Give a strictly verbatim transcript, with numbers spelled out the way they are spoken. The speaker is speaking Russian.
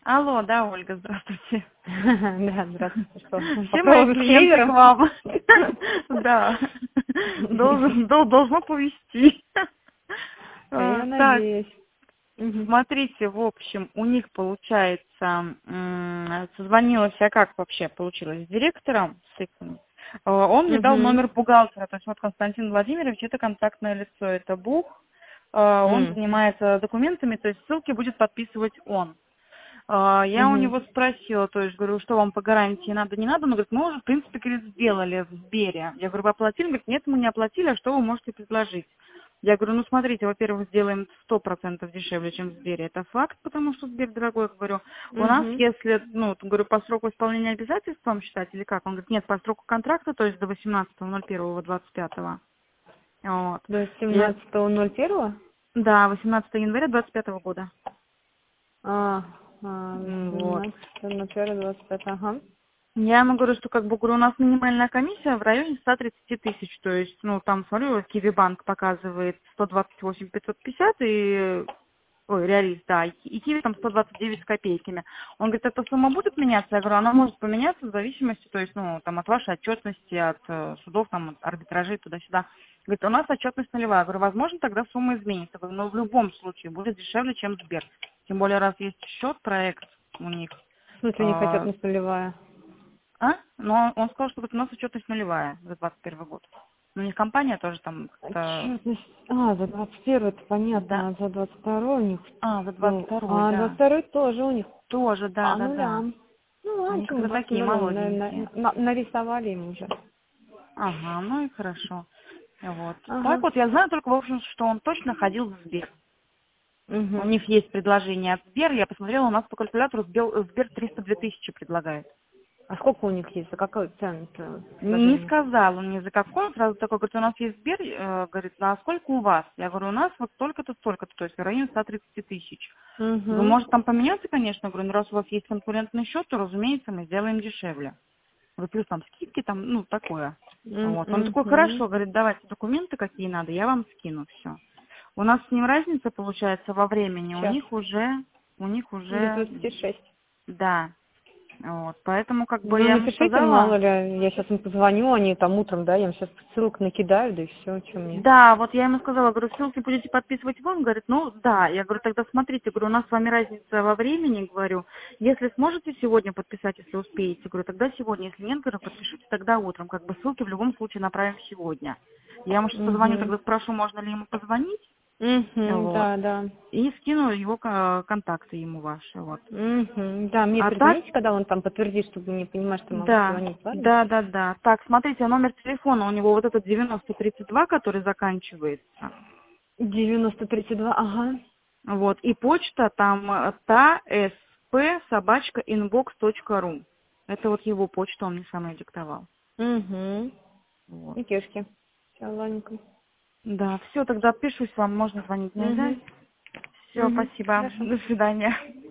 Алло, да, Ольга, здравствуйте. Да, здравствуйте. Что, Все мои попробуем с клиенты к севером? вам. Да. Должен- дол- Должно повезти. А я А, Так, надеюсь. Мгм. смотрите, в общем, у них получается, м, созвонилась я как вообще получилось с директором, с их, м, э, он мне дал Мгм. номер бухгалтера, то есть вот Константин Владимирович, это контактное лицо, это Бух, э, он М. занимается документами, то есть ссылки будет подписывать он. А, Я у Мгм. него спросила, то есть говорю, что вам по гарантии надо, не надо, он говорит, мы уже, в принципе, говорит, сделали в Сбере. Я говорю, вы оплатили? Он говорит, нет, мы не оплатили, а что вы можете предложить? Я говорю, ну смотрите, во-первых, сделаем сто процентов дешевле, чем в Сбере. Это факт, потому что Сбер дорогой, говорю. У нас, Мгм. если, ну, вот, говорю, по сроку исполнения обязательств вам считать или как? Он говорит, нет, по сроку контракта, то есть до восемнадцатого ноль первого двадцать пятого. Вот. До Я- семнадцатого ноль первого? да, восемнадцатого января двадцать пятого года. А, а, М, Вот. семнадцатого ноль первого двадцать пятого, ага. Я ему говорю, что как бы говорю, у нас минимальная комиссия в районе ста тридцати тысяч. То есть, ну, там, смотрю, Киви-банк показывает сто двадцать восемь пятьсот пятьдесят и... Ой, реалист, да, и и Киви там сто двадцать девять с копейками. Он говорит, эта сумма будет меняться? Я говорю, она может поменяться в зависимости, то есть, ну, там, от вашей отчетности, от э, судов, там, от арбитражей, туда-сюда. Говорит, у нас отчетность нулевая. Я говорю, возможно, тогда сумма изменится. Я говорю, но в любом случае будет дешевле, чем Сбер. Тем более, раз есть счет, проект у них, В смысле у них э, отчетность нулевая? а? Но он сказал, что вот у нас отчетность нулевая за двадцать первый год. Ну, у них компания тоже там как-то... Отчетность. А, за двадцать первый это Да. понятно, а за двадцать второй у них. А, за двадцать Ну, второй, а двадцать да. второй тоже у них Тоже, да, по да, да. нулям. Ну ладно, Они что мы как-то двадцать такие нулем на- молоденькие. на- на- нарисовали им уже. Ага, ну и хорошо. Вот. Так Ага. вот, я знаю только, в общем, что он точно ходил в Сбер. У Угу. них есть предложение от Сбер. Я посмотрела, у нас по калькулятору Сбер, Сбер триста две тысячи предлагает. А сколько у них есть? За какой цену Не предложение? сказал он мне за какой, он сразу такой, говорит, у нас есть Сбер, э, говорит, а сколько у вас? Я говорю, у нас вот столько-то, столько-то, то есть в районе ста тридцати тысяч. Говорю, Угу. может там поменяться, конечно, говорю, но раз у вас есть конкурентный счет, то, разумеется, мы сделаем дешевле. Говорю, плюс там скидки, там, ну, такое. Вот. Он такой, Угу. хорошо, говорит, давайте документы какие надо, я вам скину все. У нас с ним разница получается во времени, у Сейчас. них уже, у них Без уже, двадцати шести. да. Вот. Поэтому, как бы, Ну, я ему напишите, мало сказала, ли, я сейчас им позвоню, они там утром, да, я им сейчас ссылок накидаю, да и все, что мне. да, вот я ему сказала, говорю, ссылки будете подписывать вы? Он говорит, ну да. Я говорю, тогда смотрите, говорю, у нас с вами разница во времени, говорю, если сможете сегодня подписать, если успеете, говорю, тогда сегодня, если нет, говорю, подпишите тогда утром, как бы ссылки в любом случае направим сегодня. Я ему сейчас позвоню, Угу. тогда спрошу, можно ли ему позвонить, Угу, вот, да, да. и скину его ко- контакты ему ваши, вот. Угу. Да, мне А так, перезвоните, когда он там подтвердит, чтобы не понимать, что могу да, звонить, ладно? да, да, да. Так, смотрите, номер телефона у него вот этот девяносто тридцать два, который заканчивается. девяносто тридцать два, ага. Вот. И почта там э, та-эс-пэ собачка инбокс точка ру. Это вот его почта, он мне сам ее диктовал. Угу. Вот. И кешки. Все, ладненько. Да, все, тогда отпишусь вам, можно звонить, нельзя? Угу. Все, Угу. спасибо. Хорошо. До свидания.